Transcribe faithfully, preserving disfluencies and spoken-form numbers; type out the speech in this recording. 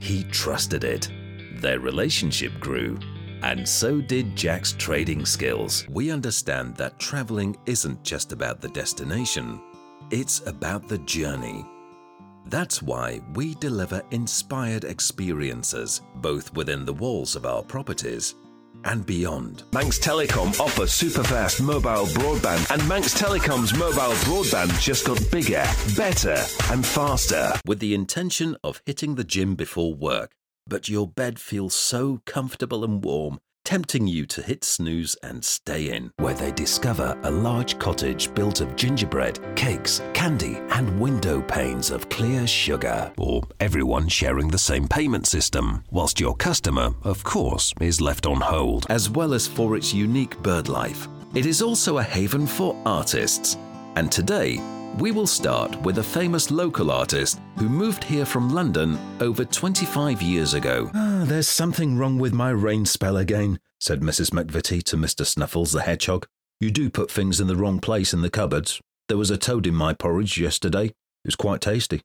He trusted it. Their relationship grew, and so did Jack's trading skills. We understand that traveling isn't just about the destination, it's about the journey. That's why we deliver inspired experiences, both within the walls of our properties and beyond. Manx Telecom offers superfast mobile broadband, and Manx Telecom's mobile broadband just got bigger, better and faster. With the intention of hitting the gym before work, but your bed feels so comfortable and warm, tempting you to hit snooze and stay in, where they discover a large cottage built of gingerbread, cakes, candy and window panes of clear sugar, or everyone sharing the same payment system, whilst your customer, of course, is left on hold, as well as for its unique bird life. It is also a haven for artists, and today we will start with a famous local artist who moved here from London over twenty-five years ago. Ah, there's something wrong with my rain spell again, said Missus McVitie to Mister Snuffles the hedgehog. You do put things in the wrong place in the cupboards. There was a toad in my porridge yesterday. It was quite tasty.